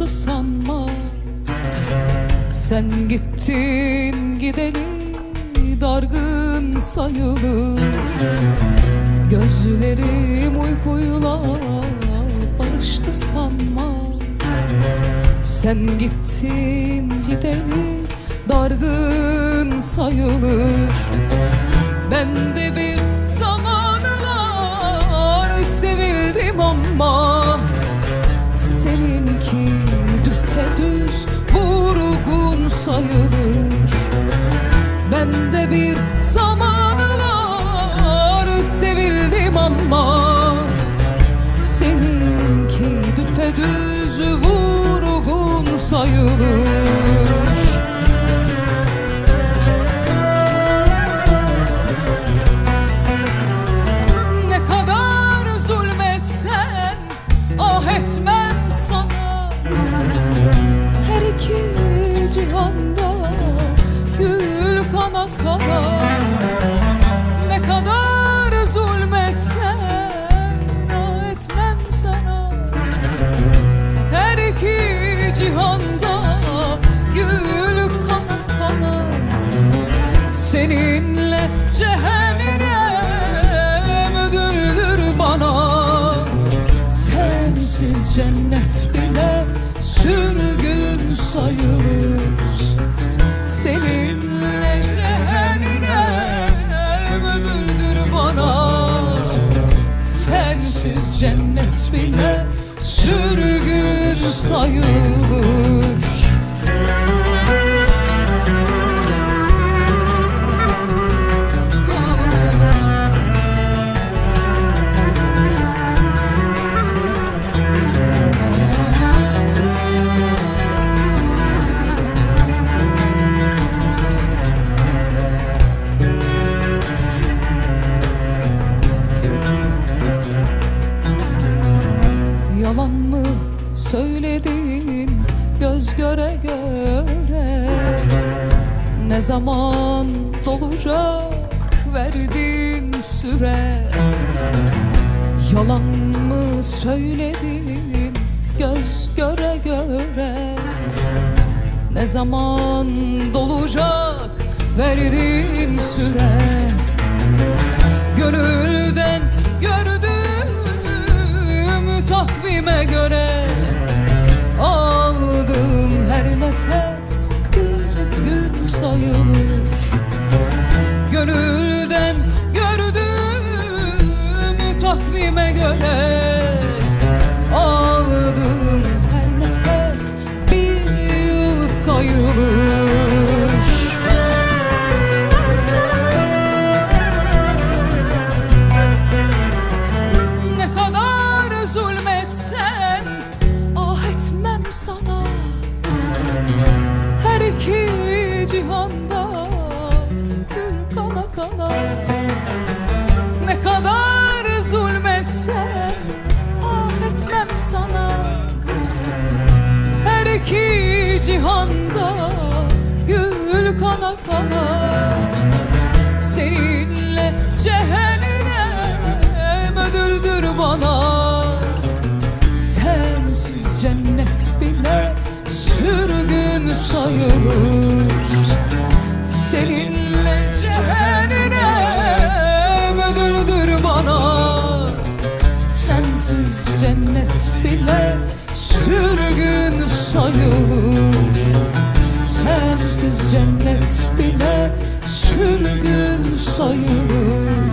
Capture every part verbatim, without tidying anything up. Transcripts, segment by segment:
barıştı sanma. Sen gittin gideli dargın sayılır. Gözlerim uykuyla barıştı sanma. Sen gittin gideli dargın sayılır. Ben de bir zamanlar sevildim ama seninki düpedüz vurgun sayılır. Ben de bir zamanlar sevildim ama seninki düpedüz vurgun sayılır. Ne kadar zulmetsen ah etmem sana. Her iki cihanda gül kana kana. Ne kadar zulmetsen ah etmem sana. Her iki cihanda gül kana kana. Seninle cehennem ödüldür bana. Sensiz cennet bile sürgün sayılır. Seninle cehennem ödüldür bana. Sensiz cennet bile sürgün sayılır. Yalan mı söyledin göz göre göre? Ne zaman dolacak verdin süre? Yalan mı söyledin göz göre göre? Ne zaman dolacak verdin süre? Gönülden gördüm takvime göre, aldığım her nefes bir gün sayılır. Gönülden gördüğüm takvime göre, aldığım her nefes bir yıl sayılır. Her iki cihanda gül kana kana. Ne kadar zulmetsen ah etmem sana. Her iki cihanda gül kana kana. Seninle cehennem ödüldür bana. Sensiz cennet bile sürgün sayılır. Seninle cehennem ödüldür bana. Sensiz cennet bile sürgün sayılır. Sensiz cennet bile sürgün sayılır.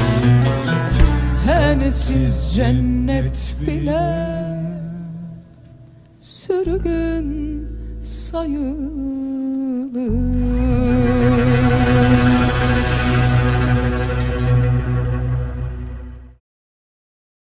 Sensiz cennet bile sürgün sayılır.